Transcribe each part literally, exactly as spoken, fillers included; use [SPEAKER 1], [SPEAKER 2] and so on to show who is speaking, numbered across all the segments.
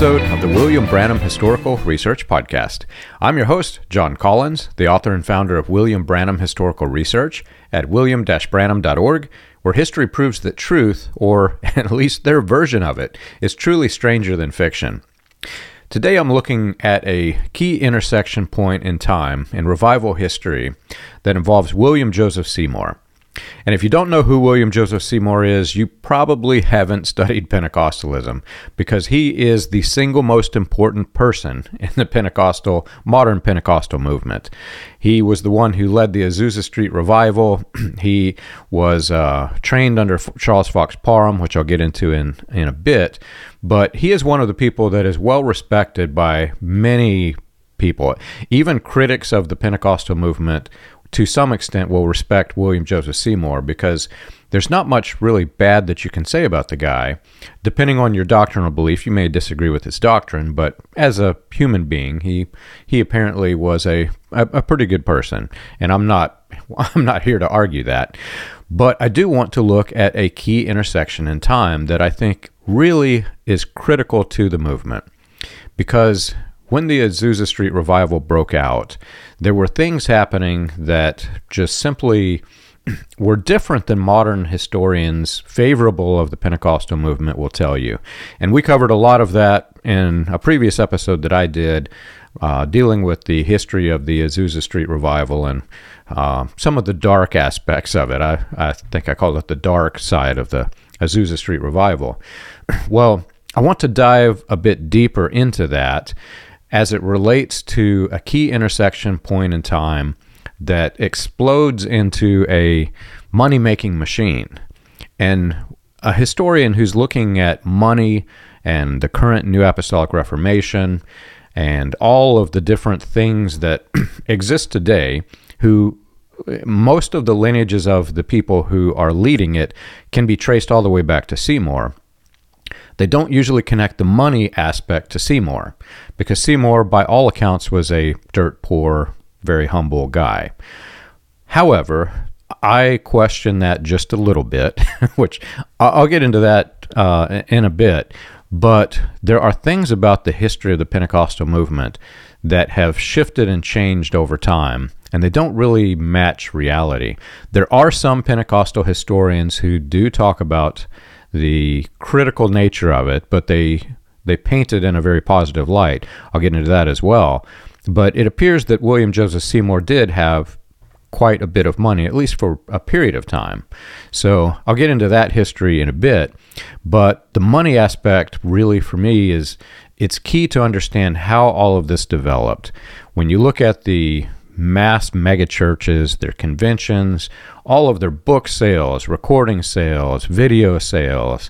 [SPEAKER 1] episode of the William Branham Historical Research Podcast. I'm your host, John Collins, the author and founder of William Branham Historical Research at william dash branham dot org, where history proves that truth, or at least their version of it, is truly stranger than fiction. Today I'm looking at a key intersection point in time in revival history that involves William Joseph Seymour. And if you don't know who William Joseph Seymour is, you probably haven't studied Pentecostalism, because he is the single most important person in the Pentecostal, modern Pentecostal movement. He was the one who led the Azusa Street Revival. He was uh, trained under Charles Fox Parham, which I'll get into in, in a bit, but he is one of the people that is well respected by many people. Even critics of the Pentecostal movement to some extent will respect William Joseph Seymour, because there's not much really bad that you can say about the guy. Depending on your doctrinal belief, you may disagree with his doctrine, but as a human being, he he apparently was a, a, a pretty good person, and I'm not I'm not here to argue that. But I do want to look at a key intersection in time that I think really is critical to the movement, because when the Azusa Street Revival broke out, there were things happening that just simply were different than modern historians favorable of the Pentecostal movement will tell you. And we covered a lot of that in a previous episode that I did uh, dealing with the history of the Azusa Street Revival and uh, some of the dark aspects of it. I, I think I called it the dark side of the Azusa Street Revival. Well, I want to dive a bit deeper into that as it relates to a key intersection point in time that explodes into a money-making machine. And a historian who's looking at money and the current New Apostolic Reformation and all of the different things that exist today, who most of the lineages of the people who are leading it can be traced all the way back to Seymour. They don't usually connect the money aspect to Seymour, because Seymour, by all accounts, was a dirt poor, very humble guy. However, I question that just a little bit, which I'll get into that uh, in a bit, but there are things about the history of the Pentecostal movement that have shifted and changed over time, and they don't really match reality. There are some Pentecostal historians who do talk about the critical nature of it, but they they paint it in a very positive light. I'll get into that as well. But it appears that William Joseph Seymour did have quite a bit of money, at least for a period of time. So I'll get into that history in a bit. But the money aspect really, for me, is it's key to understand how all of this developed. When you look at the mass megachurches, their conventions, all of their book sales, recording sales, video sales,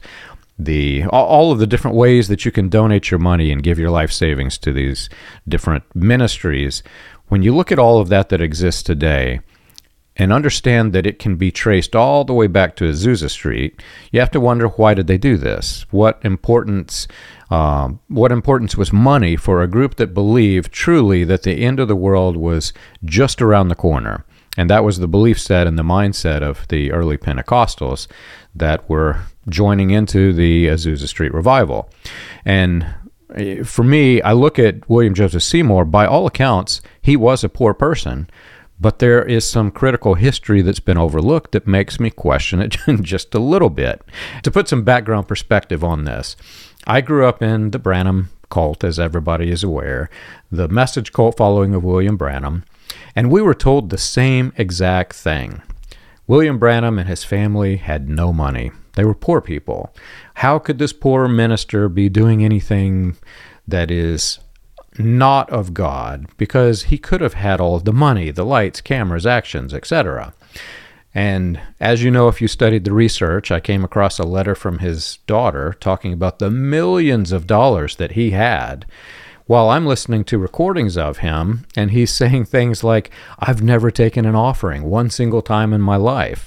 [SPEAKER 1] the all of the different ways that you can donate your money and give your life savings to these different ministries. When you look at all of that that exists today and understand that it can be traced all the way back to Azusa Street, you have to wonder, why did they do this? What importance Um, what importance was money for a group that believed truly that the end of the world was just around the corner? And that was the belief set and the mindset of the early Pentecostals that were joining into the Azusa Street Revival. And for me, I look at William Joseph Seymour. By all accounts, he was a poor person, but there is some critical history that's been overlooked that makes me question it just a little bit. To put some background perspective on this, I grew up in the Branham cult, as everybody is aware, the message cult following of William Branham, and we were told the same exact thing. William Branham and his family had no money. They were poor people. How could this poor minister be doing anything that is not of God? Because he could have had all of the money, the lights, cameras, actions, et cetera. And as you know, if you studied the research, I came across a letter from his daughter talking about the millions of dollars that he had, while I'm listening to recordings of him, and he's saying things like, I've never taken an offering one single time in my life.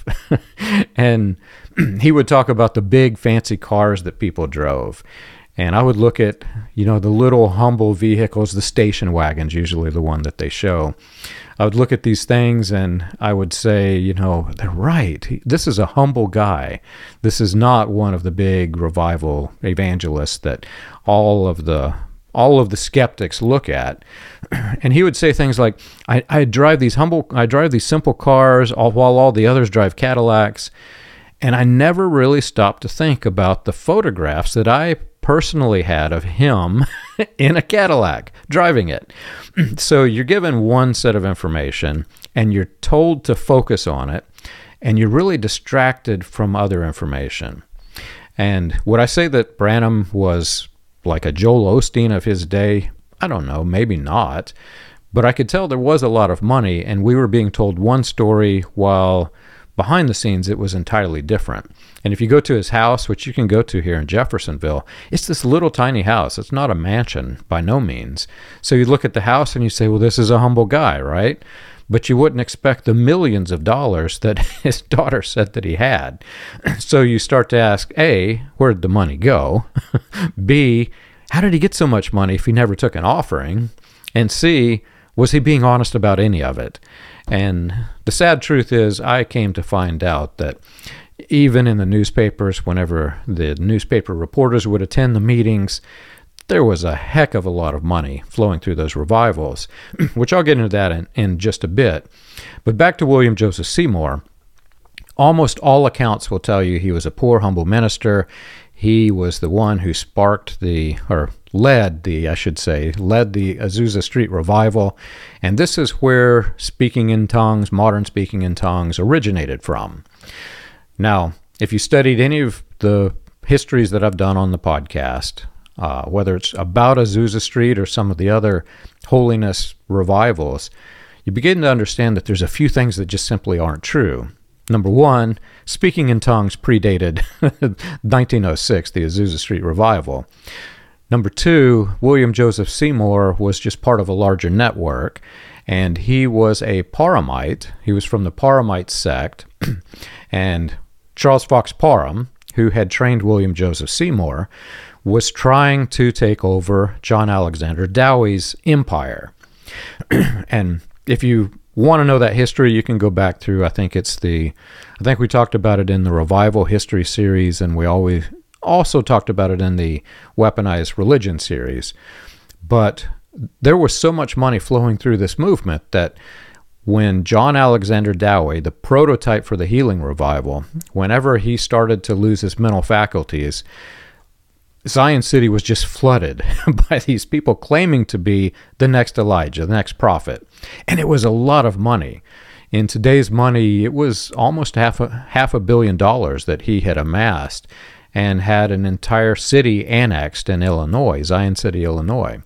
[SPEAKER 1] And he would talk about the big fancy cars that people drove. And I would look at, you know, the little humble vehicles, the station wagon's usually the one that they show. I would look at these things and I would say, you know, they're right. This is a humble guy. This is not one of the big revival evangelists that all of the all of the skeptics look at. And he would say things like, I, I drive these humble, I drive these simple cars all, while all the others drive Cadillacs. And I never really stopped to think about the photographs that I personally had of him in a Cadillac driving it. So you're given one set of information and you're told to focus on it, and you're really distracted from other information. And would I say that Branham was like a Joel Osteen of his day? I don't know, maybe not. But I could tell there was a lot of money, and we were being told one story while behind the scenes it was entirely different. And if you go to his house, which you can go to here in Jeffersonville, it's this little tiny house. It's not a mansion by no means. So you look at the house and you say, well, this is a humble guy, right? But you wouldn't expect the millions of dollars that his daughter said that he had. So you start to ask, A, where did the money go? B, how did he get so much money if he never took an offering? And C, was he being honest about any of it? And the sad truth is, I came to find out that even in the newspapers, whenever the newspaper reporters would attend the meetings, there was a heck of a lot of money flowing through those revivals, which I'll get into that in, in just a bit. But back to William Joseph Seymour, almost all accounts will tell you he was a poor, humble minister. He was the one who sparked the, or led the, I should say, led the Azusa Street revival. And this is where speaking in tongues, modern speaking in tongues, originated from. Now, if you studied any of the histories that I've done on the podcast, Uh, whether it's about Azusa Street or some of the other holiness revivals, you begin to understand that there's a few things that just simply aren't true. Number one, speaking in tongues predated nineteen oh six, the Azusa Street revival. Number two, William Joseph Seymour was just part of a larger network, and he was a Parhamite. He was from the Parhamite sect, and Charles Fox Parham, who had trained William Joseph Seymour, was trying to take over John Alexander Dowie's empire. And if you want to know that history, you can go back through, I think it's the, I think we talked about it in the Revival History series, and we always also talked about it in the Weaponized Religion series. But there was so much money flowing through this movement that when John Alexander Dowie, the prototype for the healing revival, whenever he started to lose his mental faculties, Zion City was just flooded by these people claiming to be the next Elijah, the next prophet. And it was a lot of money. In today's money, it was almost half a, half a billion dollars that he had amassed and had an entire city annexed in Illinois, Zion City, Illinois.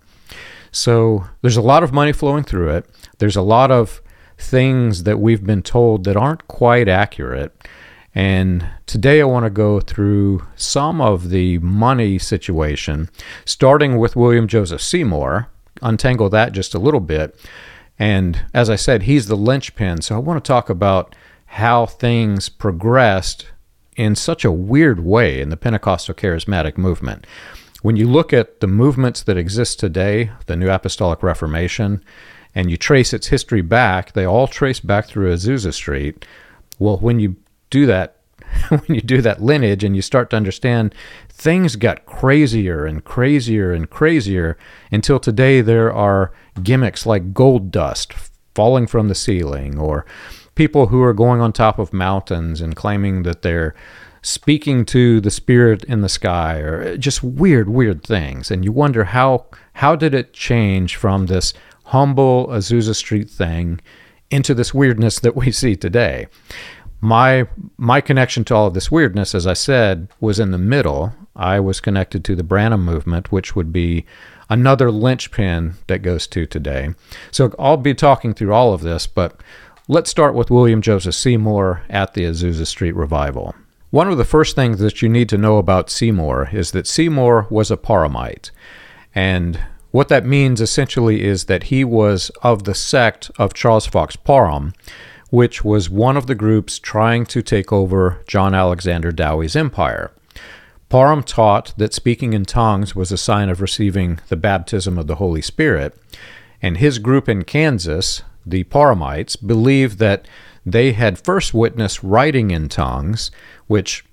[SPEAKER 1] So there's a lot of money flowing through it. There's a lot of things that we've been told that aren't quite accurate. And today I want to go through some of the money situation, starting with William Joseph Seymour, untangle that just a little bit. And as I said, he's the linchpin. So I want to talk about how things progressed in such a weird way in the Pentecostal charismatic movement. When you look at the movements that exist today, the New Apostolic Reformation, and you trace its history back, they all trace back through Azusa Street. Well, when you do that, when you do that lineage and you start to understand, things got crazier and crazier and crazier until today there are gimmicks like gold dust falling from the ceiling, or people who are going on top of mountains and claiming that they're speaking to the spirit in the sky, or just weird, weird things. And you wonder how how did it change from this humble Azusa Street thing into this weirdness that we see today? My my connection to all of this weirdness, as I said, was in the middle. I was connected to the Branham movement, which would be another linchpin that goes to today. So I'll be talking through all of this, but let's start with William Joseph Seymour at the Azusa Street revival. One of the first things that you need to know about Seymour is that Seymour was a Parhamite. And what that means essentially is that he was of the sect of Charles Fox Parham, which was one of the groups trying to take over John Alexander Dowie's empire. Parham taught that speaking in tongues was a sign of receiving the baptism of the Holy Spirit, and his group in Kansas, the Parhamites, believed that they had first witnessed writing in tongues, which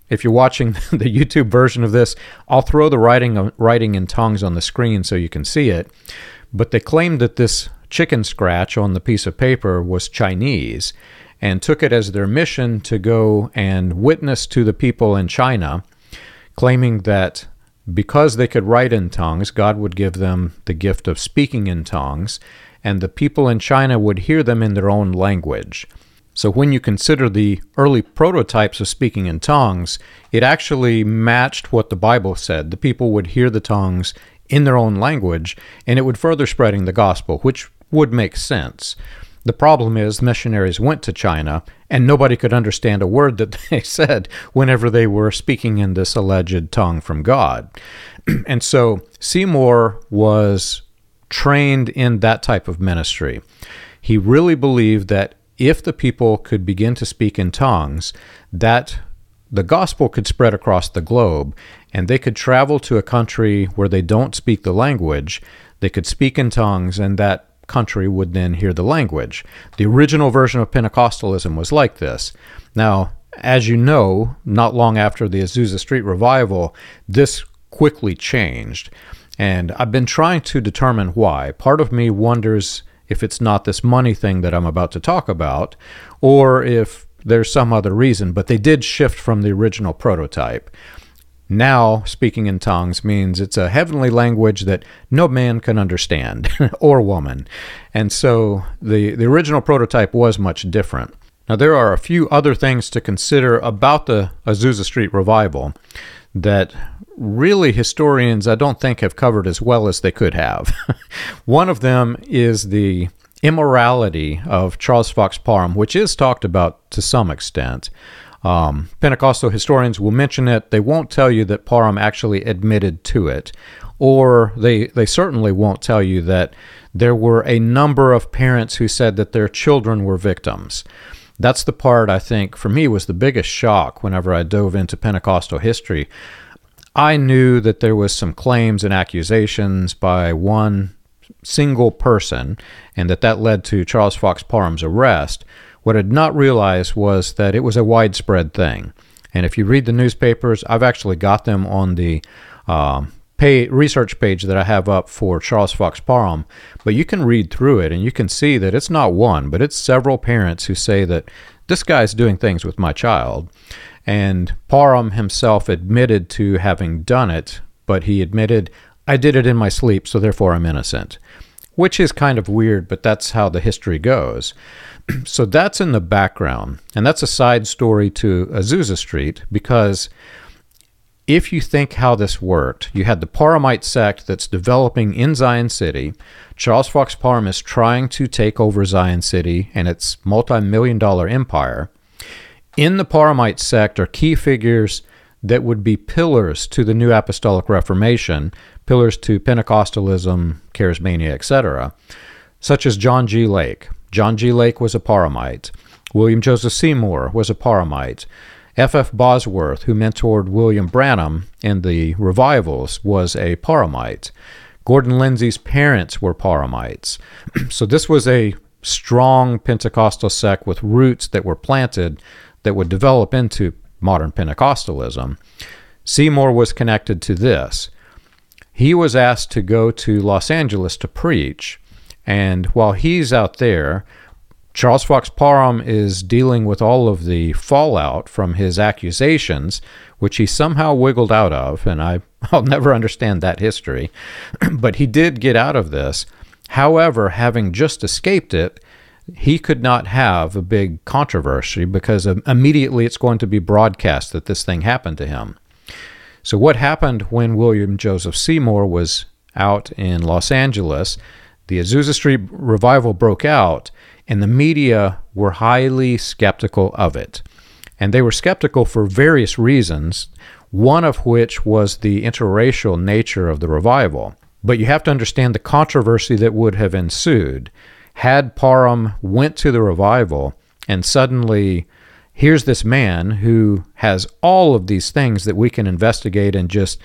[SPEAKER 1] if you're watching the YouTube version of this, I'll throw the writing writing in tongues on the screen so you can see it. But they claimed that this chicken scratch on the piece of paper was Chinese and took it as their mission to go and witness to the people in China, claiming that because they could write in tongues, God would give them the gift of speaking in tongues, and the people in China would hear them in their own language. So when you consider the early prototypes of speaking in tongues, it actually matched what the Bible said. The people would hear the tongues in their own language, and it would further spreading the gospel, which would make sense. The problem is missionaries went to China, and nobody could understand a word that they said whenever they were speaking in this alleged tongue from God. And so Seymour was trained in that type of ministry. He really believed that if the people could begin to speak in tongues, that the gospel could spread across the globe, and they could travel to a country where they don't speak the language, they could speak in tongues, and that country would then hear the language. The original version of Pentecostalism was like this. Now, as you know, not long after the Azusa Street revival, this quickly changed. And I've been trying to determine why. Part of me wonders if it's not this money thing that I'm about to talk about, or if there's some other reason, but they did shift from the original prototype. Now, speaking in tongues means it's a heavenly language that no man can understand, or woman. And so the, the original prototype was much different. Now, there are a few other things to consider about the Azusa Street revival that really historians I don't think have covered as well as they could have. One of them is the immorality of Charles Fox Parham, which is talked about to some extent. Um, Pentecostal historians will mention it. They won't tell you that Parham actually admitted to it, or they, they certainly won't tell you that there were a number of parents who said that their children were victims. That's the part I think for me was the biggest shock whenever I dove into Pentecostal history. I knew that there was some claims and accusations by one single person, and that that led to Charles Fox Parham's arrest. What I did not realize was that it was a widespread thing. And if you read the newspapers, I've actually got them on the um, pay, research page that I have up for Charles Fox Parham, but you can read through it and you can see that it's not one, but it's several parents who say that this guy's doing things with my child. And Parham himself admitted to having done it, but he admitted, I did it in my sleep, so therefore I'm innocent, which is kind of weird, but that's how the history goes. So that's in the background, and that's a side story to Azusa Street, because if you think how this worked, you had the Parhamite sect that's developing in Zion City. Charles Fox Parham is trying to take over Zion City and its multi-million dollar empire. In the Parhamite sect are key figures that would be pillars to the New Apostolic Reformation, pillars to Pentecostalism, Charismania, et cetera, such as John G. Lake. John G. Lake was a Parhamite. William Joseph Seymour was a Parhamite. F F Bosworth, who mentored William Branham in the revivals, was a Parhamite. Gordon Lindsay's parents were Parhamites. So this was a strong Pentecostal sect with roots that were planted that would develop into modern Pentecostalism. Seymour was connected to this. He was asked to go to Los Angeles to preach, and while he's out there, Charles Fox Parham is dealing with all of the fallout from his accusations, which he somehow wiggled out of, and I, I'll never understand that history. But he did get out of this. However, having just escaped it, he could not have a big controversy because immediately it's going to be broadcast that this thing happened to him. So what happened when William Joseph Seymour was out in Los Angeles, the Azusa Street revival broke out, and the media were highly skeptical of it. And they were skeptical for various reasons, one of which was the interracial nature of the revival. But you have to understand the controversy that would have ensued had Parham went to the revival and suddenly here's this man who has all of these things that we can investigate and just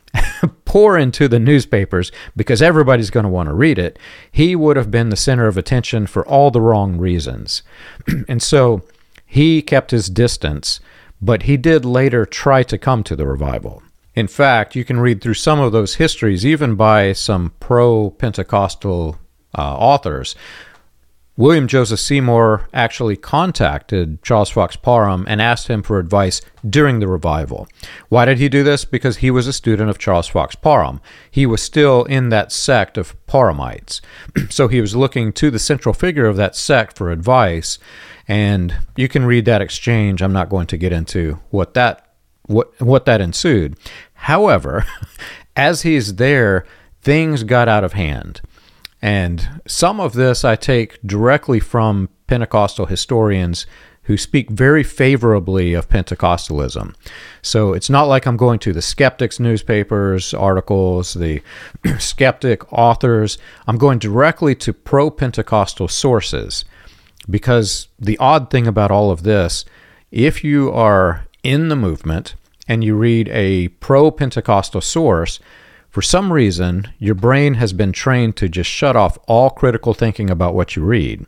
[SPEAKER 1] pour into the newspapers because everybody's going to want to read it. He would have been the center of attention for all the wrong reasons. And so he kept his distance, but he did later try to come to the revival. In fact, you can read through some of those histories, even by some pro-Pentecostal uh, authors. William Joseph Seymour actually contacted Charles Fox Parham and asked him for advice during the revival. Why did he do this? Because he was a student of Charles Fox Parham. He was still in that sect of Parhamites. So he was looking to the central figure of that sect for advice, and you can read that exchange. I'm not going to get into what that what what that ensued. However, as he's there, things got out of hand. And some of this I take directly from Pentecostal historians who speak very favorably of Pentecostalism. So it's not like I'm going to the skeptics' newspapers, articles, the skeptic authors. I'm going directly to pro-Pentecostal sources, because the odd thing about all of this, if you are in the movement and you read a pro-Pentecostal source, for some reason, your brain has been trained to just shut off all critical thinking about what you read.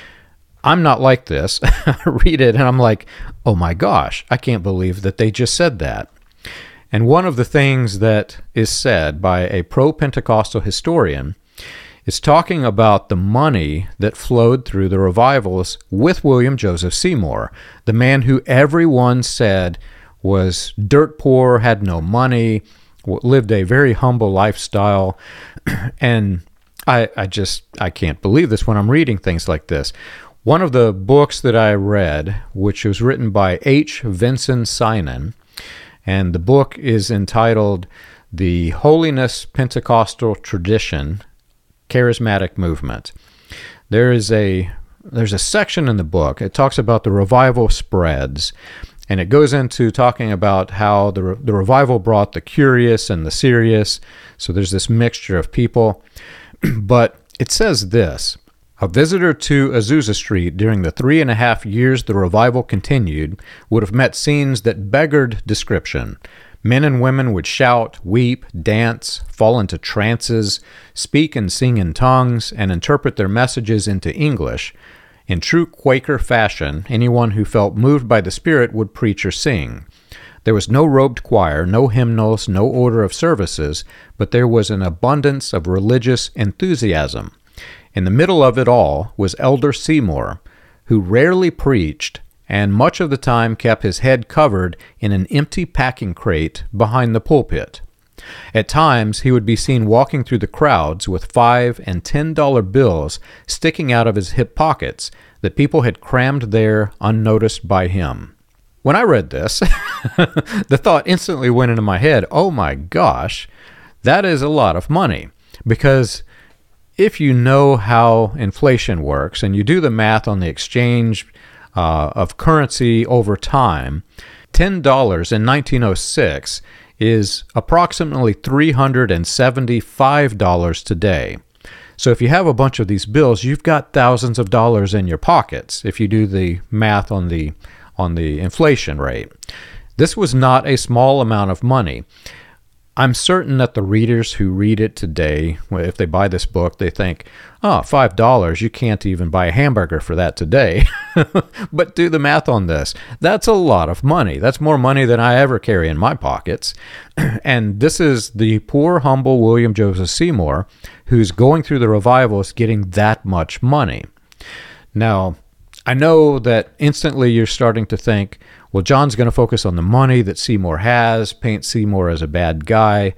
[SPEAKER 1] I'm not like this. I read it and I'm like, oh my gosh, I can't believe that they just said that. And one of the things that is said by a pro-Pentecostal historian is talking about the money that flowed through the revivals with William Joseph Seymour, the man who everyone said was dirt poor, had no money, lived a very humble lifestyle. And I, I just, I can't believe this when I'm reading things like this. One of the books that I read, which was written by H. Vinson Synan, and the book is entitled The Holiness Pentecostal Tradition, Charismatic Movement. There is a, there's a section in the book, it talks about the revival spreads. And it goes into talking about how the, the revival brought the curious and the serious. So there's this mixture of people. But it says this: a visitor to Azusa Street during the three and a half years the revival continued would have met scenes that beggared description. Men and women would shout, weep, dance, fall into trances, speak and sing in tongues, and interpret their messages into English. In true Quaker fashion, anyone who felt moved by the Spirit would preach or sing. There was no robed choir, no hymnals, no order of services, but there was an abundance of religious enthusiasm. In the middle of it all was Elder Seymour, who rarely preached and much of the time kept his head covered in an empty packing crate behind the pulpit. At times, he would be seen walking through the crowds with five and ten dollar bills sticking out of his hip pockets that people had crammed there unnoticed by him. When I read this, the thought instantly went into my head, oh my gosh, that is a lot of money. Because if you know how inflation works and you do the math on the exchange uh, of currency over time, ten dollars in nineteen oh six is approximately three hundred seventy-five dollars today. So if you have a bunch of these bills, you've got thousands of dollars in your pockets if you do the math on the on the inflation rate. This was not a small amount of money. I'm certain that the readers who read it today, if they buy this book, they think, oh, five dollars, you can't even buy a hamburger for that today. But do the math on this. That's a lot of money. That's more money than I ever carry in my pockets. And this is the poor, humble William Joseph Seymour who's going through the revivals getting that much money. Now, I know that instantly you're starting to think, well, John's going to focus on the money that Seymour has, paint Seymour as a bad guy.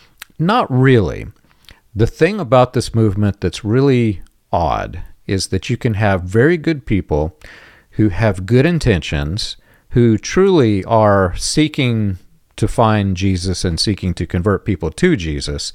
[SPEAKER 1] Not really. The thing about this movement that's really odd is that you can have very good people who have good intentions, who truly are seeking to find Jesus and seeking to convert people to Jesus,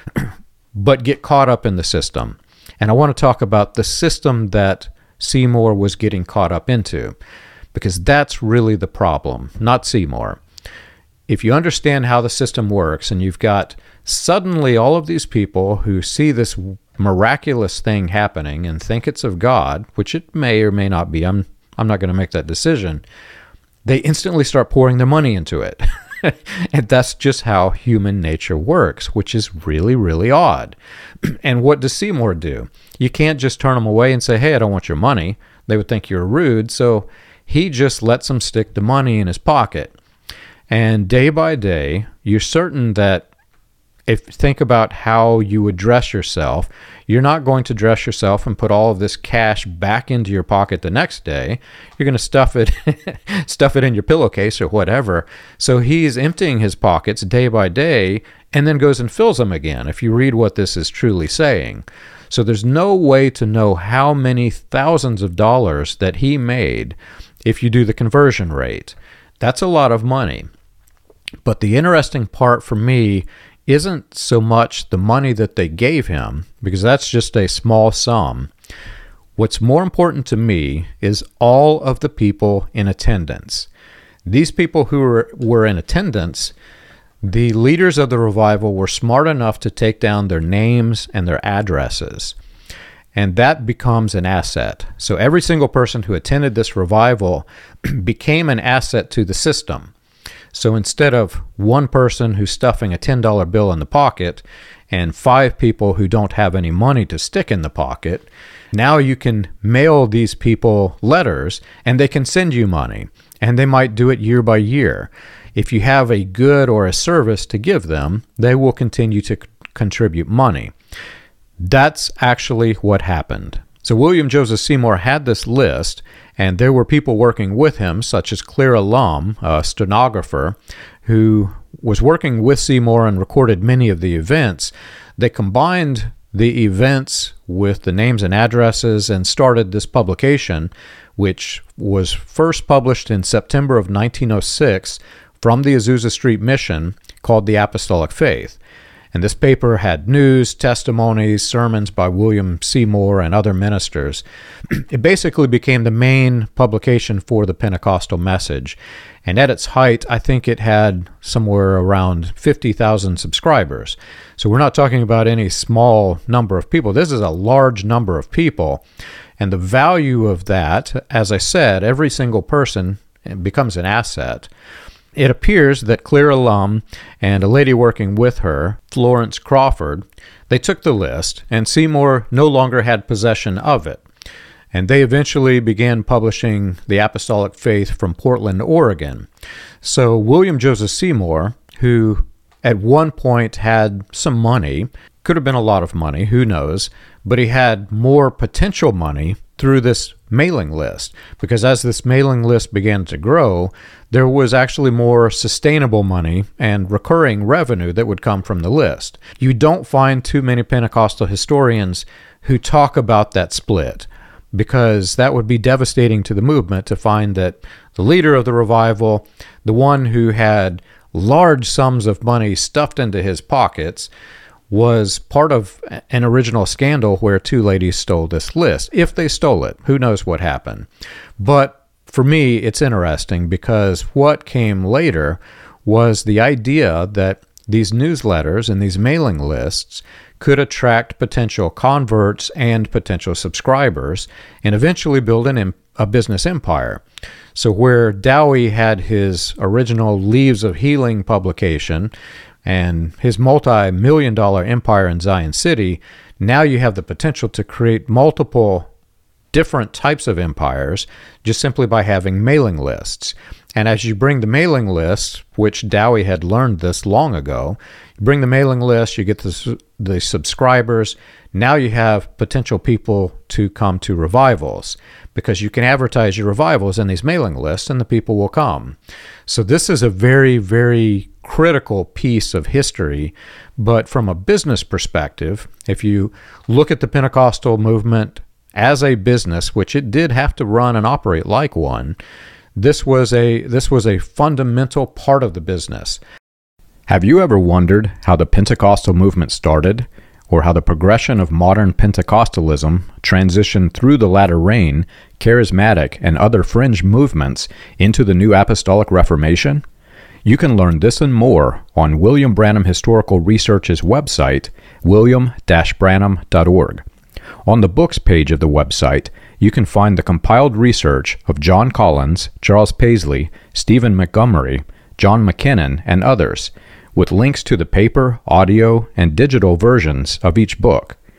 [SPEAKER 1] but get caught up in the system. And I want to talk about the system that Seymour was getting caught up into, because that's really the problem, not Seymour. If you understand how the system works and you've got suddenly all of these people who see this miraculous thing happening and think it's of God, which it may or may not be, I'm I'm not going to make that decision, they instantly start pouring their money into it. And that's just how human nature works, which is really, really odd. And what does Seymour do? You can't just turn them away and say, hey, I don't want your money. They would think you're rude. So He just lets them stick the money in his pocket. And day by day, you're certain that if think about how you would dress yourself, you're not going to dress yourself and put all of this cash back into your pocket the next day. You're going to stuff it stuff it in your pillowcase or whatever. So he's emptying his pockets day by day and then goes and fills them again, if you read what this is truly saying. So there's no way to know how many thousands of dollars that he made if you do the conversion rate. That's a lot of money. But the interesting part for me isn't so much the money that they gave him, because that's just a small sum. What's more important to me is all of the people in attendance. These people who were, were in attendance, the leaders of the revival were smart enough to take down their names and their addresses. And that becomes an asset. So every single person who attended this revival became an asset to the system. So instead of one person who's stuffing a ten dollar bill in the pocket and five people who don't have any money to stick in the pocket, now you can mail these people letters and they can send you money. And they might do it year by year. If you have a good or a service to give them, they will continue to c- contribute money. That's actually what happened. So William Joseph Seymour had this list, and there were people working with him, such as Clara Lum, a stenographer, who was working with Seymour and recorded many of the events. They combined the events with the names and addresses and started this publication, which was first published in September of nineteen oh six from the Azusa Street Mission, called The Apostolic Faith. And this paper had news, testimonies, sermons by William Seymour and other ministers. It basically became the main publication for the Pentecostal message. And at its height, I think it had somewhere around fifty thousand subscribers. So we're not talking about any small number of people. This is a large number of people. And the value of that, as I said, every single person becomes an asset. It appears that Clara Lum and a lady working with her, Florence Crawford, they took the list, and Seymour no longer had possession of it. And they eventually began publishing The Apostolic Faith from Portland, Oregon. So William Joseph Seymour, who at one point had some money, could have been a lot of money, who knows, but he had more potential money through this mailing list, because as this mailing list began to grow, there was actually more sustainable money and recurring revenue that would come from the list. You don't find too many Pentecostal historians who talk about that split, because that would be devastating to the movement to find that the leader of the revival, the one who had large sums of money stuffed into his pockets, was part of an original scandal where two ladies stole this list. If they stole it, who knows what happened. But for me, it's interesting because what came later was the idea that these newsletters and these mailing lists could attract potential converts and potential subscribers and eventually build an, a business empire. So where Dowie had his original Leaves of Healing publication and his multi-million dollar empire in Zion City, now you have the potential to create multiple different types of empires just simply by having mailing lists. And as you bring the mailing lists, which Dowie had learned this long ago, you bring the mailing list, you get the, the subscribers, now you have potential people to come to revivals, because you can advertise your revivals in these mailing lists and the people will come. So this is a very, very critical piece of history. But from a business perspective, if you look at the Pentecostal movement as a business, which it did have to run and operate like one, this was a this was a fundamental part of the business. Have you ever wondered how the Pentecostal movement started, or how the progression of modern Pentecostalism transitioned through the latter rain, charismatic, and other fringe movements into the New Apostolic Reformation? You can learn this and more on William Branham Historical Research's website, william dash branham dot org. On the books page of the website, you can find the compiled research of John Collins, Charles Paisley, Stephen Montgomery, John McKinnon, and others, with links to the paper, audio, and digital versions of each book.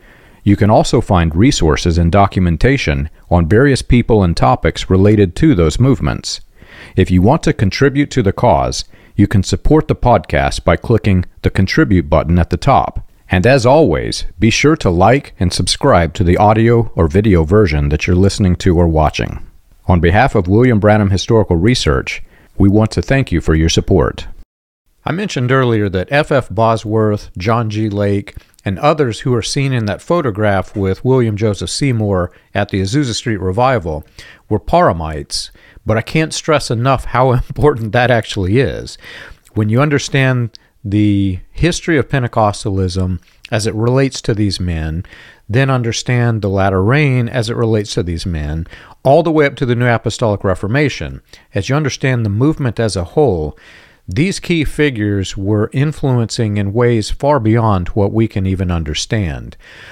[SPEAKER 1] You can also find resources and documentation on various people and topics related to those movements. If you want to contribute to the cause, you can support the podcast by clicking the Contribute button at the top. And as always, be sure to like and subscribe to the audio or video version that you're listening to or watching. On behalf of William Branham Historical Research, we want to thank you for your support. I mentioned earlier that F F Bosworth, John G. Lake, and others who are seen in that photograph with William Joseph Seymour at the Azusa Street Revival were Paramites, but I can't stress enough how important that actually is. When you understand the history of Pentecostalism as it relates to these men, then understand the latter rain as it relates to these men, all the way up to the New Apostolic Reformation. As you understand the movement as a whole, these key figures were influencing in ways far beyond what we can even understand.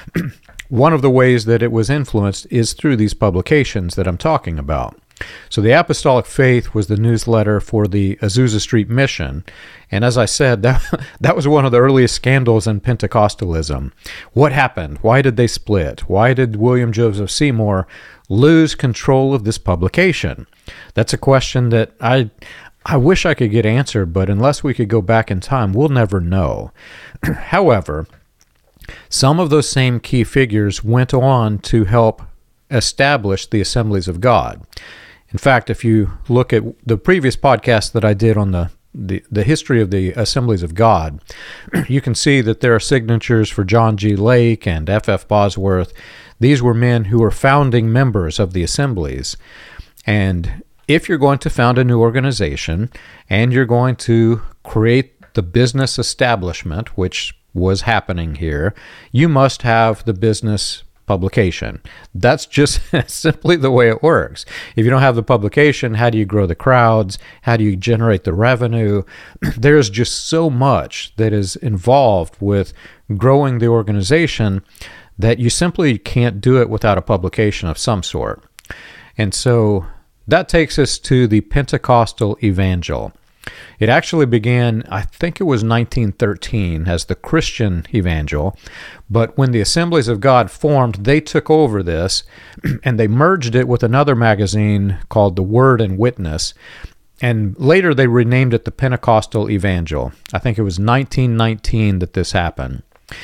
[SPEAKER 1] One of the ways that it was influenced is through these publications that I'm talking about. So the Apostolic Faith was the newsletter for the Azusa Street Mission, and as I said, that, that was one of the earliest scandals in Pentecostalism. What happened? Why did they split? Why did William Joseph Seymour lose control of this publication? That's a question that I... I wish I could get answered, but unless we could go back in time, we'll never know. However, some of those same key figures went on to help establish the Assemblies of God. In fact, if you look at the previous podcast that I did on the, the, the history of the Assemblies of God, you can see that there are signatures for John G. Lake and F F Bosworth. These were men who were founding members of the Assemblies. And if you're going to found a new organization and you're going to create the business establishment, which was happening here, you must have the business publication. That's just simply the way it works. If you don't have the publication, how do you grow the crowds? How do you generate the revenue? There's just so much that is involved with growing the organization that you simply can't do it without a publication of some sort. And so that takes us to the Pentecostal Evangel. It actually began, I think it was nineteen thirteen, as the Christian Evangel, but when the Assemblies of God formed, they took over this, and they merged it with another magazine called The Word and Witness, and later they renamed it the Pentecostal Evangel. I think it was nineteen nineteen that this happened.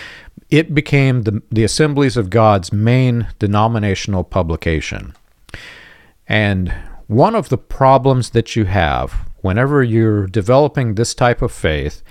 [SPEAKER 1] It became the, the Assemblies of God's main denominational publication. And one of the problems that you have whenever you're developing this type of faith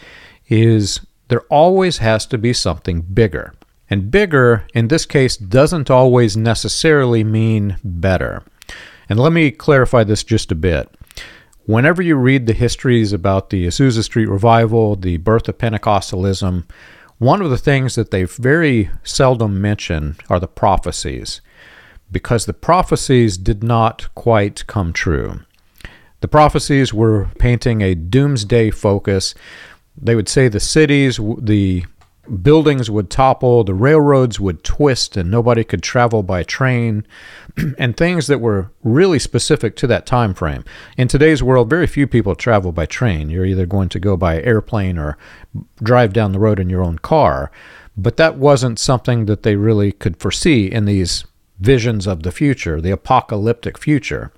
[SPEAKER 1] is there always has to be something bigger. And bigger, in this case, doesn't always necessarily mean better. And let me clarify this just a bit. Whenever you read the histories about the Azusa Street Revival, the birth of Pentecostalism, one of the things that they very seldom mention are the prophecies, because the prophecies did not quite come true. The prophecies were painting a doomsday focus. They would say the cities, the buildings would topple, the railroads would twist, and nobody could travel by train, and things that were really specific to that time frame. In today's world, very few people travel by train. You're either going to go by airplane or drive down the road in your own car. But that wasn't something that they really could foresee in these visions of the future, the apocalyptic future.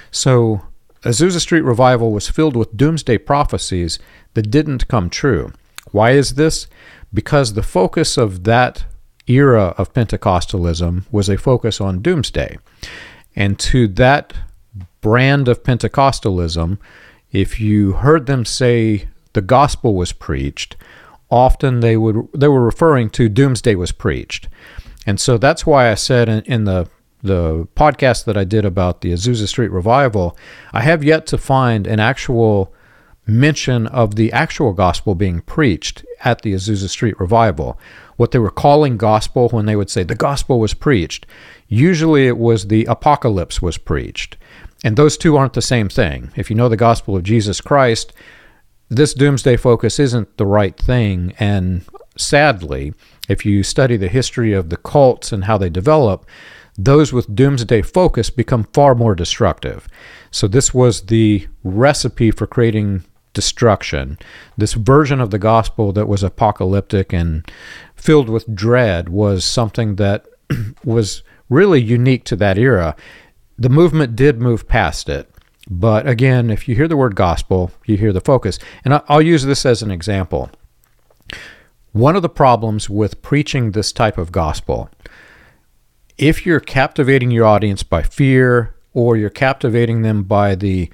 [SPEAKER 1] So Azusa Street Revival was filled with doomsday prophecies that didn't come true. Why is this? Because the focus of that era of Pentecostalism was a focus on doomsday. And to that brand of Pentecostalism, if you heard them say the gospel was preached, often they would they were referring to doomsday was preached. And so that's why I said in, in the the podcast that I did about the Azusa Street Revival, I have yet to find an actual mention of the actual gospel being preached at the Azusa Street Revival. What they were calling gospel when they would say the gospel was preached, usually it was the apocalypse was preached. And those two aren't the same thing. If you know the gospel of Jesus Christ, this doomsday focus isn't the right thing. And sadly, if you study the history of the cults and how they develop, those with doomsday focus become far more destructive. So this was the recipe for creating destruction. This version of the gospel that was apocalyptic and filled with dread was something that was really unique to that era. The movement did move past it. But again, if you hear the word gospel, you hear the focus. And I'll use this as an example. One of the problems with preaching this type of gospel, if you're captivating your audience by fear, or you're captivating them by the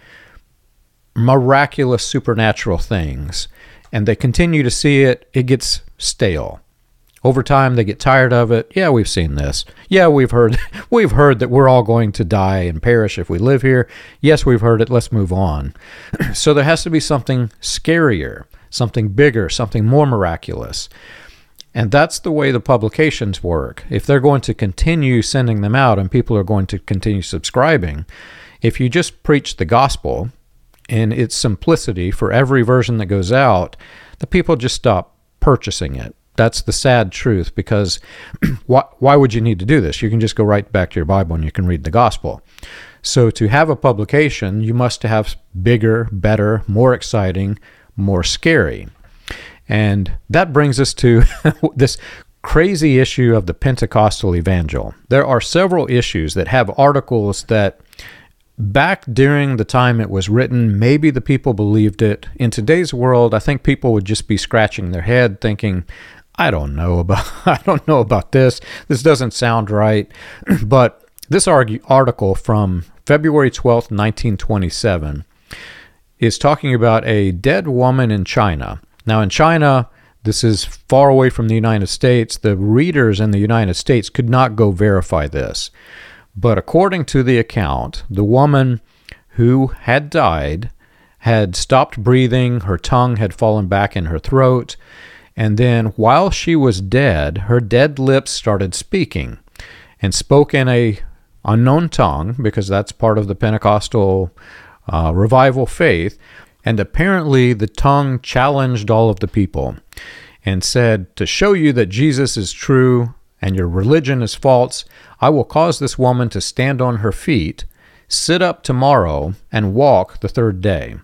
[SPEAKER 1] miraculous supernatural things, and they continue to see it, it gets stale. Over time, they get tired of it. Yeah, we've seen this. Yeah, we've heard we've heard that we're all going to die and perish if we live here. Yes, we've heard it. Let's move on. So there has to be something scarier, something bigger, something more miraculous. And that's the way the publications work. If they're going to continue sending them out and people are going to continue subscribing, if you just preach the gospel in its simplicity for every version that goes out, the people just stop purchasing it. That's the sad truth, because why, why would you need to do this? You can just go right back to your Bible and you can read the gospel. So to have a publication, you must have bigger, better, more exciting, more scary. And that brings us to this crazy issue of the Pentecostal evangel. There are several issues that have articles that back during the time it was written, maybe the people believed it. In today's world, I think people would just be scratching their head thinking, I don't know about I don't know about this. This doesn't sound right. But this argue, article from February twelfth, nineteen twenty-seven is talking about a dead woman in China. Now in China, this is far away from the United States. The readers in the United States could not go verify this. But according to the account, the woman who had died had stopped breathing, her tongue had fallen back in her throat, and then while she was dead, her dead lips started speaking, and spoke in a unknown tongue, because that's part of the Pentecostal uh, revival faith, and apparently the tongue challenged all of the people and said, to show you that Jesus is true and your religion is false, I will cause this woman to stand on her feet, sit up tomorrow, and walk the third day.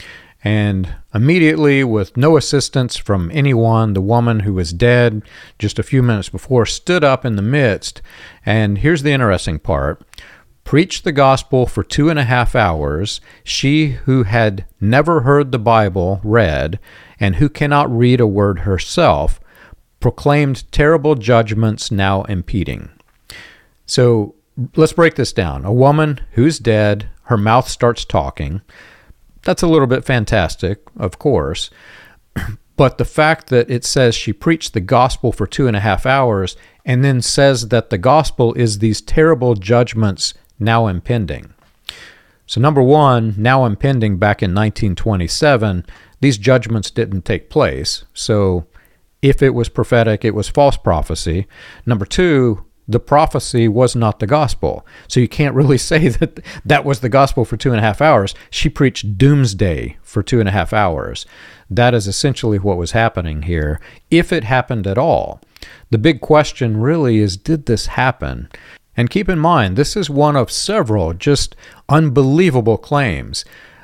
[SPEAKER 1] And immediately, with no assistance from anyone, the woman who was dead just a few minutes before stood up in the midst, and here's the interesting part, preached the gospel for two and a half hours, she who had never heard the Bible read, and who cannot read a word herself, proclaimed terrible judgments now impeding. So let's break this down. A woman who's dead, her mouth starts talking. That's a little bit fantastic, of course. But the fact that it says she preached the gospel for two and a half hours and then says that the gospel is these terrible judgments now impending. So number one, now impending back in nineteen twenty-seven, these judgments didn't take place. So if it was prophetic, it was false prophecy. Number two, the prophecy was not the gospel. So you can't really say that that was the gospel for two and a half hours. She preached doomsday for two and a half hours. That is essentially what was happening here, if it happened at all. The big question really is, did this happen? And keep in mind, this is one of several just unbelievable claims.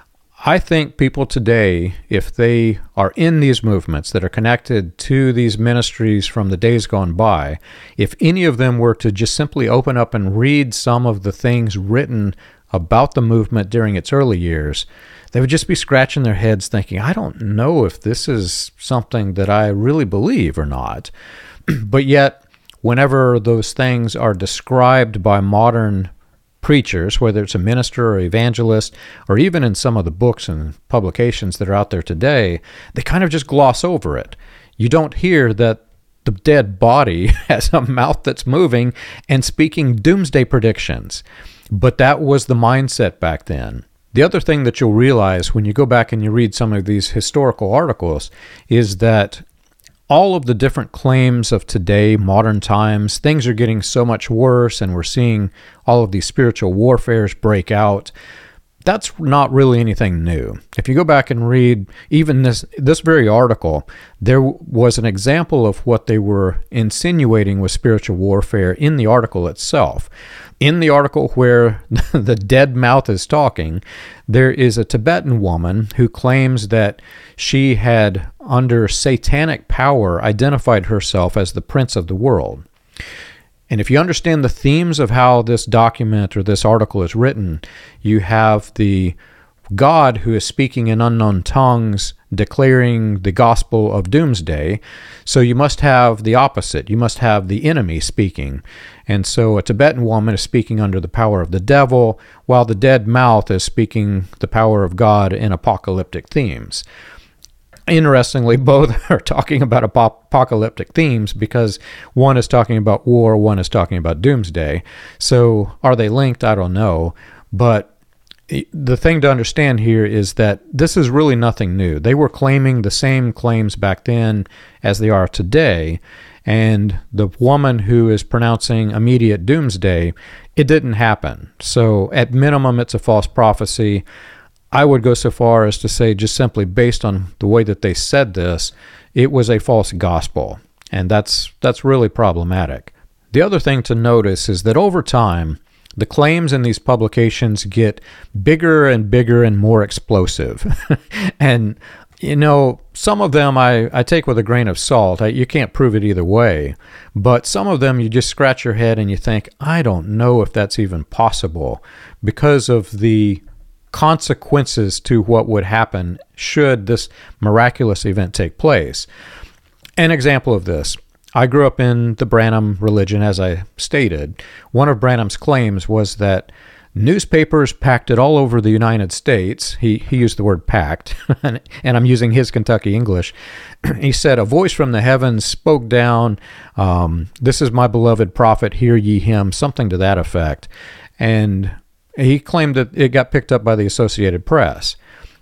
[SPEAKER 1] I think people today, if they are in these movements that are connected to these ministries from the days gone by, if any of them were to just simply open up and read some of the things written about the movement during its early years, they would just be scratching their heads thinking, I don't know if this is something that I really believe or not. But yet, whenever those things are described by modern preachers, whether it's a minister or evangelist, or even in some of the books and publications that are out there today, they kind of just gloss over it. You don't hear that the dead body has a mouth that's moving and speaking doomsday predictions. But that was the mindset back then. The other thing that you'll realize when you go back and you read some of these historical articles is that all of the different claims of today, modern times, things are getting so much worse, and we're seeing all of these spiritual warfares break out. That's not really anything new. If you go back and read even this this very article, there was an example of what they were insinuating with spiritual warfare in the article itself. In the article where the dead mouth is talking, there is a Tibetan woman who claims that she had, under satanic power, identified herself as the prince of the world. And if you understand the themes of how this document or this article is written, you have the God who is speaking in unknown tongues, declaring the gospel of doomsday. So you must have the opposite. You must have the enemy speaking. And so a Tibetan woman is speaking under the power of the devil, while the dead mouth is speaking the power of God in apocalyptic themes. Interestingly, both are talking about apocalyptic themes because one is talking about war, one is talking about doomsday. So are they linked? I don't know. But the thing to understand here is that this is really nothing new. They were claiming the same claims back then as they are today. And the woman who is pronouncing immediate doomsday, it didn't happen. So at minimum, it's a false prophecy. I would go so far as to say, just simply based on the way that they said this, it was a false gospel. And that's that's really problematic. The other thing to notice is that over time, the claims in these publications get bigger and bigger and more explosive. And, you know, some of them I, I take with a grain of salt. I, you can't prove it either way. But some of them you just scratch your head and you think, I don't know if that's even possible because of the consequences to what would happen should this miraculous event take place. An example of this. I grew up in the Branham religion, as I stated. One of Branham's claims was that newspapers packed it all over the United States. He he used the word packed, and, and I'm using his Kentucky English. He said, a voice from the heavens spoke down, um, this is my beloved prophet, hear ye him, something to that effect. And he claimed that it got picked up by the Associated Press.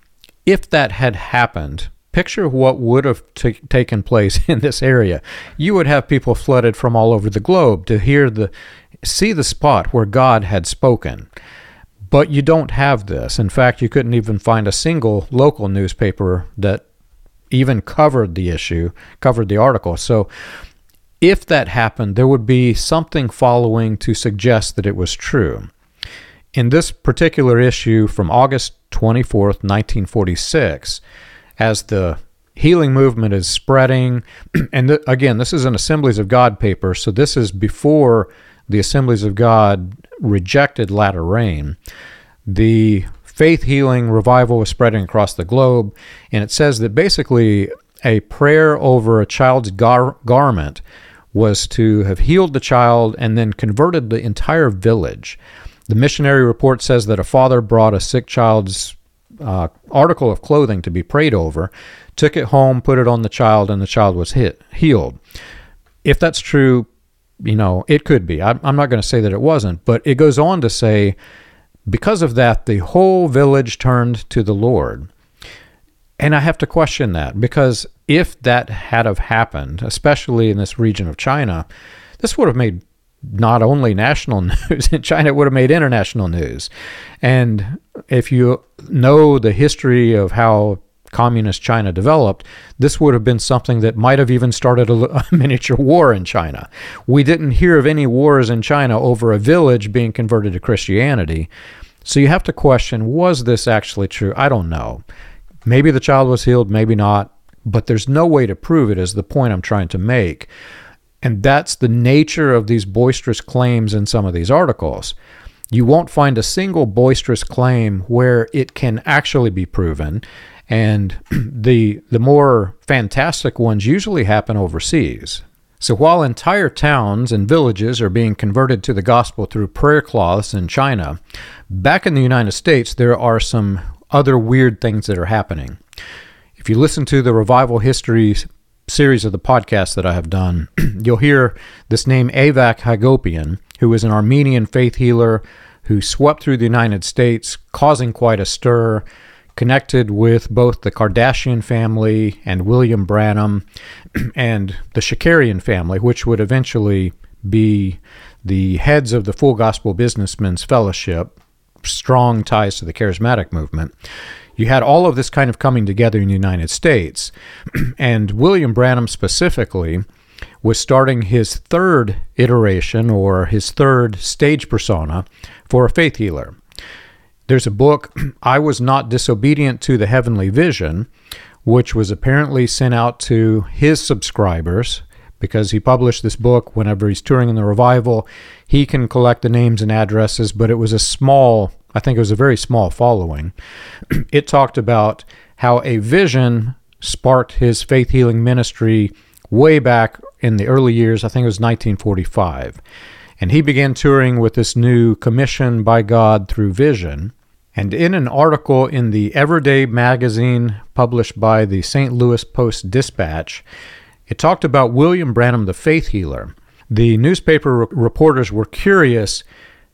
[SPEAKER 1] If that had happened, picture what would have t- taken place in this area. You would have people flooded from all over the globe to hear the, see the spot where God had spoken. But you don't have this. In fact, you couldn't even find a single local newspaper that even covered the issue, covered the article. So if that happened, there would be something following to suggest that it was true. In this particular issue from August twenty-fourth, nineteen forty-six, as the healing movement is spreading, and th- again, this is an Assemblies of God paper, so this is before the Assemblies of God rejected latter rain. The faith healing revival was spreading across the globe, and it says that basically a prayer over a child's gar- garment was to have healed the child and then converted the entire village. The missionary report says that a father brought a sick child's uh, article of clothing to be prayed over, took it home, put it on the child, and the child was hit, healed. If that's true, you know, it could be. I'm, I'm not going to say that it wasn't, but it goes on to say, because of that, the whole village turned to the Lord. And I have to question that, because if that had have happened, especially in this region of China, this would have made not only national news in China, it would have made international news. And if you know the history of how communist China developed, this would have been something that might have even started a, a miniature war in China. We didn't hear of any wars in China over a village being converted to Christianity. So you have to question, was this actually true? I don't know. Maybe the child was healed, maybe not, but there's no way to prove it, is the point I'm trying to make. And that's the nature of these boisterous claims in some of these articles. You won't find a single boisterous claim where it can actually be proven, and the the more fantastic ones usually happen overseas. So while entire towns and villages are being converted to the gospel through prayer cloths in China, back in the United States there are some other weird things that are happening. If you listen to the Revival History series of the podcast that I have done, you'll hear this name Avak Hagopian, who is an Armenian faith healer who swept through the United States, causing quite a stir, connected with both the Kardashian family and William Branham and the Shakarian family, which would eventually be the heads of the Full Gospel Businessmen's Fellowship, strong ties to the charismatic movement. You had all of this kind of coming together in the United States, and William Branham specifically was starting his third iteration or his third stage persona for a faith healer. There's a book, I Was Not Disobedient to the Heavenly Vision, which was apparently sent out to his subscribers because he published this book whenever he's touring in the revival. He can collect the names and addresses, but it was a small, I think it was a very small following. It talked about how a vision sparked his faith healing ministry way back in the early years. I think it was nineteen forty-five. And he began touring with this new commission by God through vision. And in an article in the Everyday magazine published by the Saint Louis Post-Dispatch, it talked about William Branham, the faith healer. The newspaper re- reporters were curious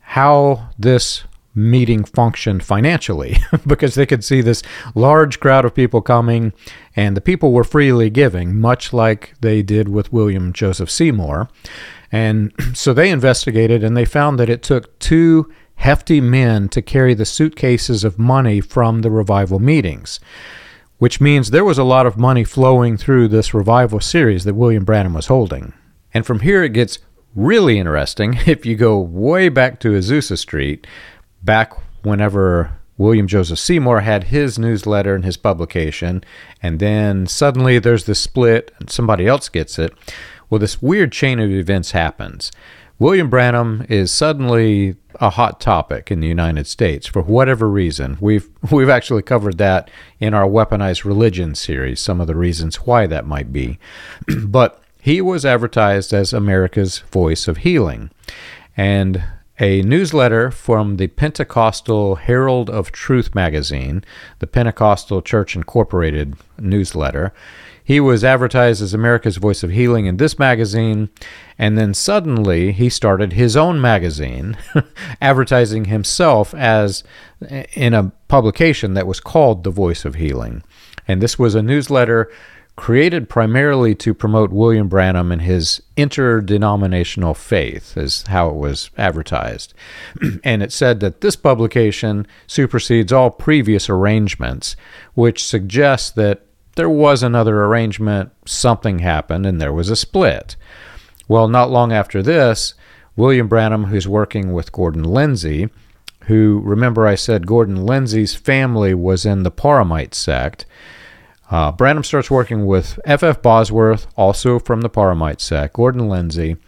[SPEAKER 1] how this meeting functioned financially because they could see this large crowd of people coming, and the people were freely giving, much like they did with William Joseph Seymour. And so they investigated, and they found that it took two hefty men to carry the suitcases of money from the revival meetings, which means there was a lot of money flowing through this revival series that William Branham was holding. And from here it gets really interesting if you go way back to Azusa Street, back whenever William Joseph Seymour had his newsletter and his publication, and then suddenly there's this split and somebody else gets it. Well, this weird chain of events happens. William Branham is suddenly a hot topic in the United States for whatever reason. We've we've actually covered that in our Weaponized Religion series, some of the reasons why that might be. But he was advertised as America's voice of healing. And a newsletter from the Pentecostal Herald of Truth magazine, the Pentecostal Church Incorporated newsletter, he was advertised as America's voice of healing in this magazine, and then suddenly he started his own magazine, advertising himself as in a publication that was called The Voice of Healing. And this was a newsletter created primarily to promote William Branham and his interdenominational faith, is how it was advertised. And it said that this publication supersedes all previous arrangements, which suggests that there was another arrangement, something happened, and there was a split. Well, not long after this, William Branham, who's working with Gordon Lindsay, who, remember I said Gordon Lindsay's family was in the Paramite sect, uh, Branham starts working with F F Bosworth, also from the Paramite sect, Gordon Lindsay,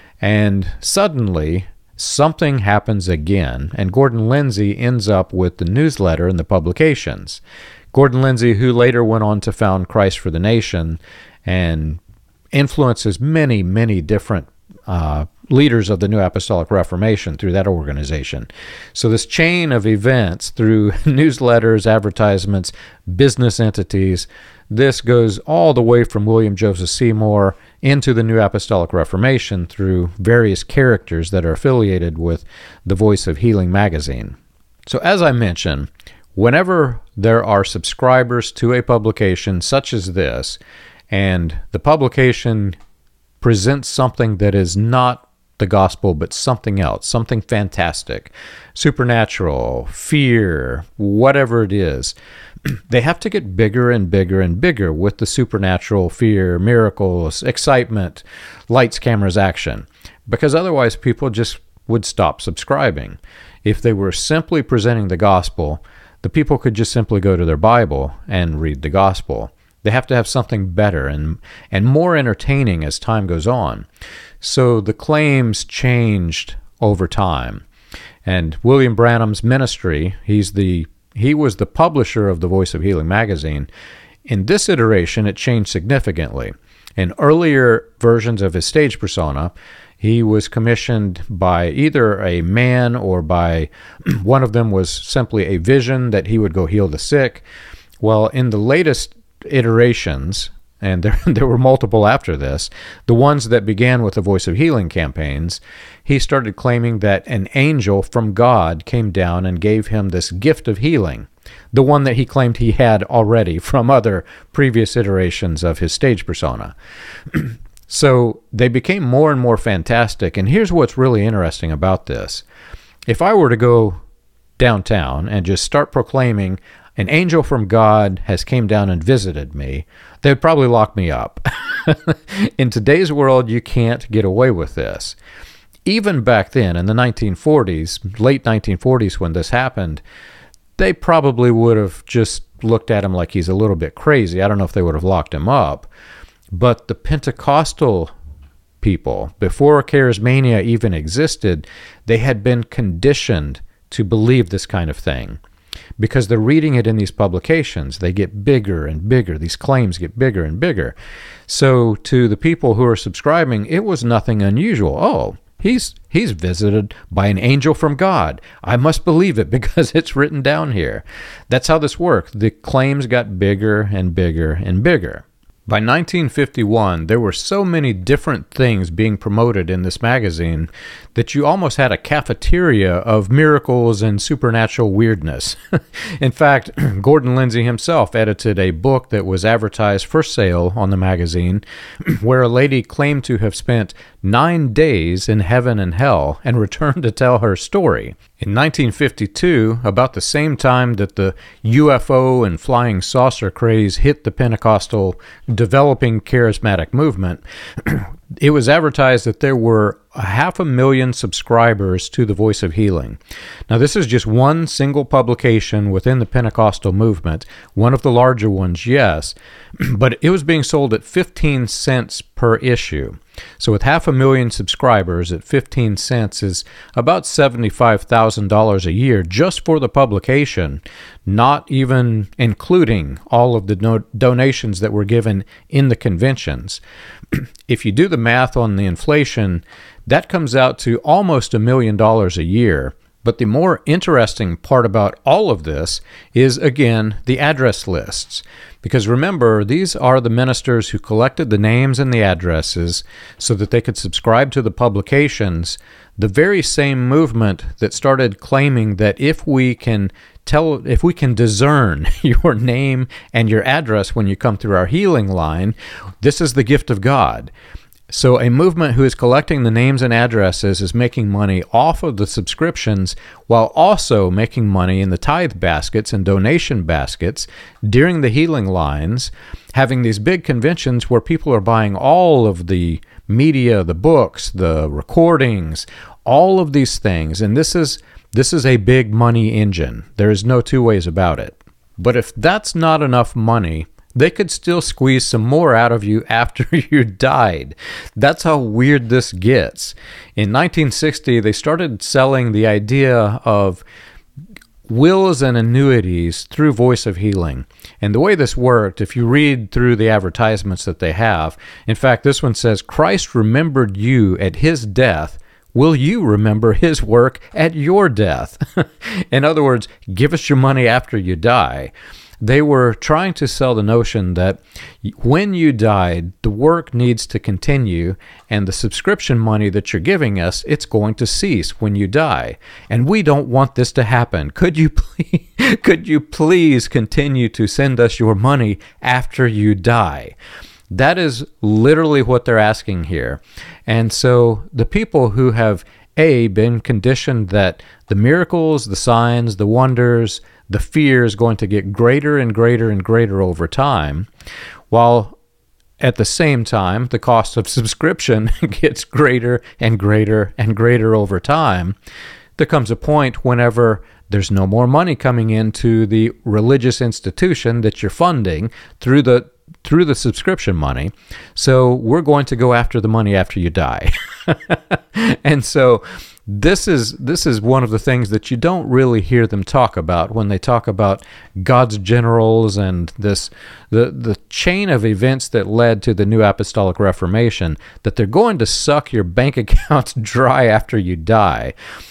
[SPEAKER 1] and suddenly something happens again, and Gordon Lindsay ends up with the newsletter and the publications. Gordon Lindsay, who later went on to found Christ for the Nation and influences many, many different uh, leaders of the New Apostolic Reformation through that organization. So this chain of events through newsletters, advertisements, business entities, this goes all the way from William Joseph Seymour into the New Apostolic Reformation through various characters that are affiliated with the Voice of Healing magazine. So as I mentioned, whenever there are subscribers to a publication such as this, and the publication presents something that is not the gospel, but something else, something fantastic, supernatural, fear, whatever it is, they have to get bigger and bigger and bigger with the supernatural, fear, miracles, excitement, lights, cameras, action, because otherwise people just would stop subscribing. If they were simply presenting the gospel, the people could just simply go to their Bible and read the gospel. They have to have something better and and more entertaining as time goes on. So the claims changed over time. And William Branham's ministry, he's the he was the publisher of the Voice of Healing magazine. In this iteration, it changed significantly. In earlier versions of his stage persona, he was commissioned by either a man or by one of them was simply a vision that he would go heal the sick. Well, in the latest iterations, and there, there were multiple after this, the ones that began with the Voice of Healing campaigns, he started claiming that an angel from God came down and gave him this gift of healing, the one that he claimed he had already from other previous iterations of his stage persona. So they became more and more fantastic, and here's what's really interesting about this. If I were to go downtown and just start proclaiming, an angel from God has came down and visited me, they would probably lock me up. In today's world, you can't get away with this. Even back then, in the nineteen forties, late nineteen forties when this happened, they probably would have just looked at him like he's a little bit crazy. I don't know if they would have locked him up. But the Pentecostal people, before charismania even existed, they had been conditioned to believe this kind of thing. Because they're reading it in these publications, they get bigger and bigger. These claims get bigger and bigger. So to the people who are subscribing, it was nothing unusual. Oh, He's he's visited by an angel from God. I must believe it because it's written down here. That's how this worked. The claims got bigger and bigger and bigger. By nineteen fifty-one, there were so many different things being promoted in this magazine that you almost had a cafeteria of miracles and supernatural weirdness. In fact, Gordon Lindsay himself edited a book that was advertised for sale on the magazine, where a lady claimed to have spent nine days in heaven and hell and returned to tell her story. In nineteen fifty-two, about the same time that the U F O and flying saucer craze hit the Pentecostal developing charismatic movement, it was advertised that there were a half a million subscribers to the Voice of Healing. Now, this is just one single publication within the Pentecostal movement, one of the larger ones, yes, but it was being sold at fifteen cents per issue. So with half a million subscribers at fifteen cents is about seventy-five thousand dollars a year just for the publication, not even including all of the no- donations that were given in the conventions. If you do the math on the inflation, that comes out to almost a million dollars a year. But the more interesting part about all of this is, again, the address lists. Because remember, these are the ministers who collected the names and the addresses so that they could subscribe to the publications. The very same movement that started claiming that if we can tell, if we can discern your name and your address when you come through our healing line, this is the gift of God. So a movement who is collecting the names and addresses is making money off of the subscriptions while also making money in the tithe baskets and donation baskets during the healing lines, having these big conventions where people are buying all of the media, the books, the recordings, all of these things. And this is this is a big money engine. There is no two ways about it. But if that's not enough money, they could still squeeze some more out of you after you died. That's how weird this gets. In nineteen sixty, they started selling the idea of wills and annuities through Voice of Healing. And the way this worked, if you read through the advertisements that they have, in fact, this one says, Christ remembered you at his death. Will you remember his work at your death? In other words, give us your money after you die. They were trying to sell the notion that when you died, the work needs to continue, and the subscription money that you're giving us, it's going to cease when you die. And we don't want this to happen. Could you please, could you please continue to send us your money after you die? That is literally what they're asking here. And so the people who have, A, been conditioned that the miracles, the signs, the wonders, the fear is going to get greater and greater and greater over time, while at the same time, the cost of subscription gets greater and greater and greater over time. There comes a point whenever there's no more money coming into the religious institution that you're funding through the through the subscription money. So we're going to go after the money after you die. And so This is this is one of the things that you don't really hear them talk about when they talk about God's generals and this the the chain of events that led to the New Apostolic Reformation, that they're going to suck your bank accounts dry after you die.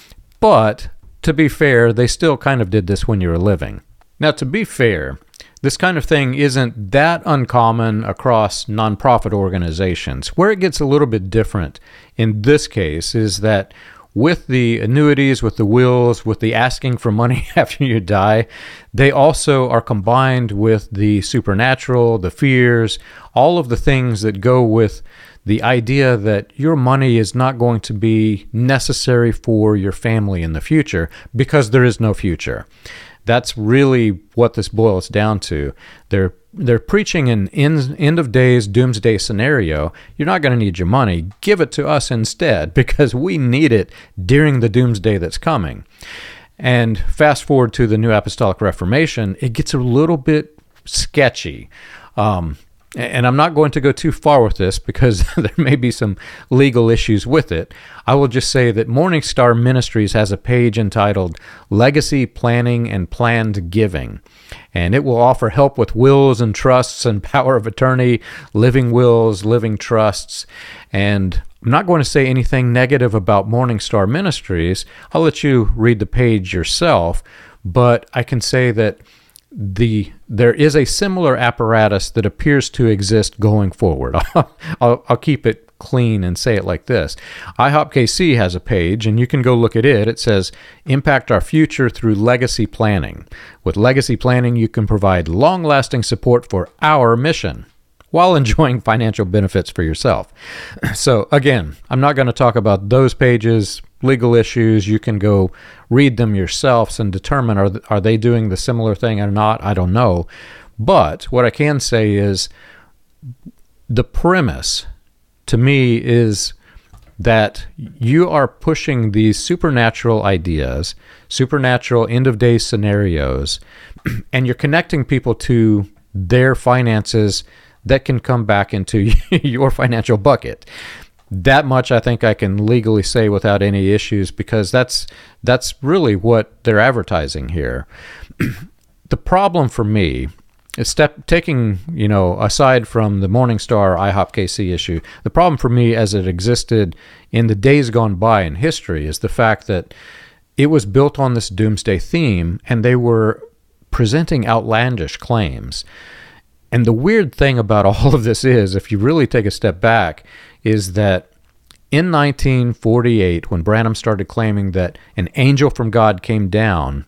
[SPEAKER 1] But to be fair, they still kind of did this when you were living. Now, to be fair, this kind of thing isn't that uncommon across nonprofit organizations. Where it gets a little bit different in this case is that with the annuities, with the wills, with the asking for money after you die, they also are combined with the supernatural, the fears, all of the things that go with the idea that your money is not going to be necessary for your family in the future because there is no future. That's really what this boils down to. They're they're preaching an end, end of days doomsday scenario. You're not going to need your money. Give it to us instead, because we need it during the doomsday that's coming. And fast forward to the New Apostolic Reformation, it gets a little bit sketchy. Um, and I'm not going to go too far with this because there may be some legal issues with it. I will just say that Morningstar Ministries has a page entitled Legacy Planning and Planned Giving. And it will offer help with wills and trusts and power of attorney, living wills, living trusts. And I'm not going to say anything negative about Morningstar Ministries. I'll let you read the page yourself. But I can say that the there is a similar apparatus that appears to exist going forward. I'll, I'll keep it clean and say it like this. I HOP K C has a page, and you can go look at it. It says, Impact Our Future Through Legacy Planning. With legacy planning, you can provide long-lasting support for our mission while enjoying financial benefits for yourself. So again, I'm not going to talk about those pages, legal issues. You can go read them yourselves and determine are, are they doing the similar thing or not. I don't know. But what I can say is the premise to me is that you are pushing these supernatural ideas, supernatural end-of-days scenarios, and you're connecting people to their finances that can come back into your financial bucket. That much I think I can legally say without any issues, because that's that's really what they're advertising here. The problem for me is step taking, you know, aside from the Morningstar I HOP K C issue, the problem for me as it existed in the days gone by in history is the fact that it was built on this doomsday theme, and they were presenting outlandish claims. And the weird thing about all of this is, if you really take a step back, is that in nineteen forty-eight, when Branham started claiming that an angel from God came down,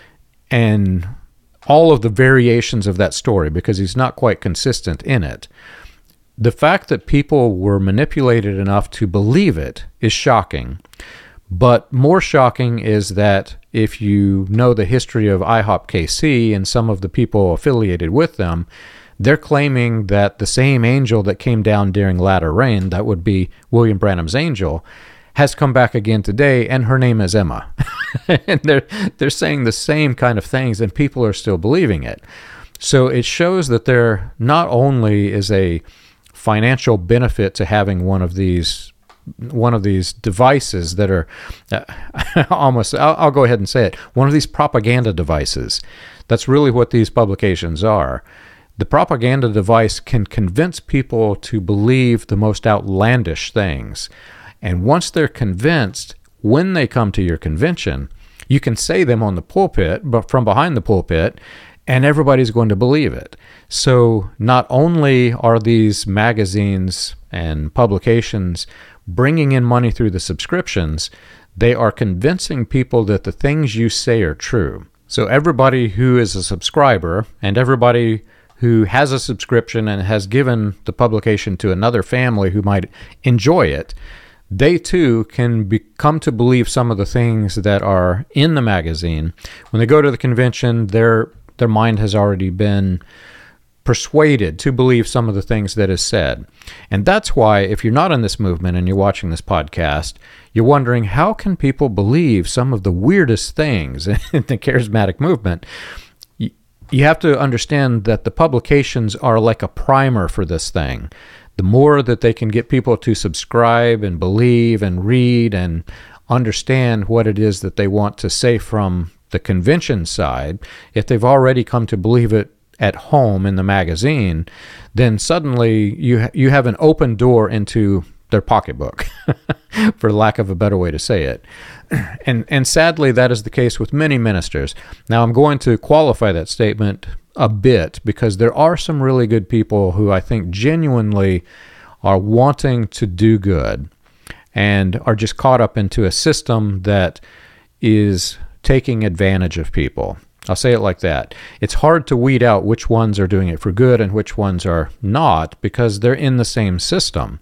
[SPEAKER 1] and all of the variations of that story, because he's not quite consistent in it, the fact that people were manipulated enough to believe it is shocking. But more shocking is that if you know the history of I HOP K C and some of the people affiliated with them, they're claiming that the same angel that came down during latter rain, that would be William Branham's angel, has come back again today, and her name is Emma. And they're they're saying the same kind of things, and people are still believing it. So it shows that there not only is a financial benefit to having one of these one of these devices that are uh, almost, I'll, I'll go ahead and say it, one of these propaganda devices. That's really what these publications are. The propaganda device can convince people to believe the most outlandish things. And once they're convinced, when they come to your convention, you can say them on the pulpit, but from behind the pulpit, and everybody's going to believe it. So not only are these magazines and publications bringing in money through the subscriptions, they are convincing people that the things you say are true. So everybody who is a subscriber and everybody who has a subscription and has given the publication to another family who might enjoy it, they too can be, come to believe some of the things that are in the magazine. When they go to the convention, their their mind has already been persuaded to believe some of the things that is said. And that's why, if you're not in this movement and you're watching this podcast, you're wondering, how can people believe some of the weirdest things in the charismatic movement? You have to understand that the publications are like a primer for this thing. The more that they can get people to subscribe and believe and read and understand what it is that they want to say from the convention side, if they've already come to believe it at home in the magazine, then suddenly you ha- you have an open door into their pocketbook, for lack of a better way to say it. And and sadly, that is the case with many ministers. Now, I'm going to qualify that statement a bit, because there are some really good people who I think genuinely are wanting to do good and are just caught up into a system that is taking advantage of people. I'll say it like that. It's hard to weed out which ones are doing it for good and which ones are not, because they're in the same system.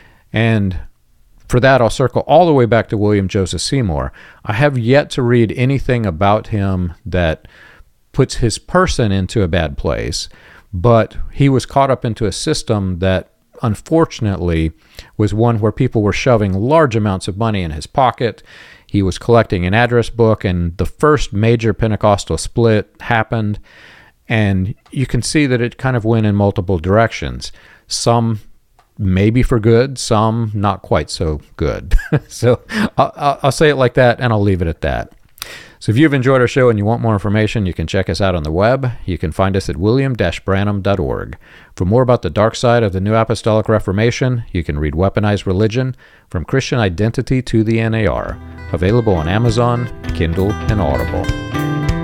[SPEAKER 1] And for that, I'll circle all the way back to William Joseph Seymour. I have yet to read anything about him that puts his person into a bad place, but he was caught up into a system that unfortunately was one where people were shoving large amounts of money in his pocket. He was collecting an address book, and the first major Pentecostal split happened, and you can see that it kind of went in multiple directions. Some maybe for good, some not quite so good. So I'll, I'll say it like that, and I'll leave it at that. So if you've enjoyed our show and you want more information, you can check us out on the web. You can find us at william dash branham dot org. For more about the dark side of the New Apostolic Reformation, you can read Weaponized Religion, From Christian Identity to the N A R, available on Amazon, Kindle, and Audible.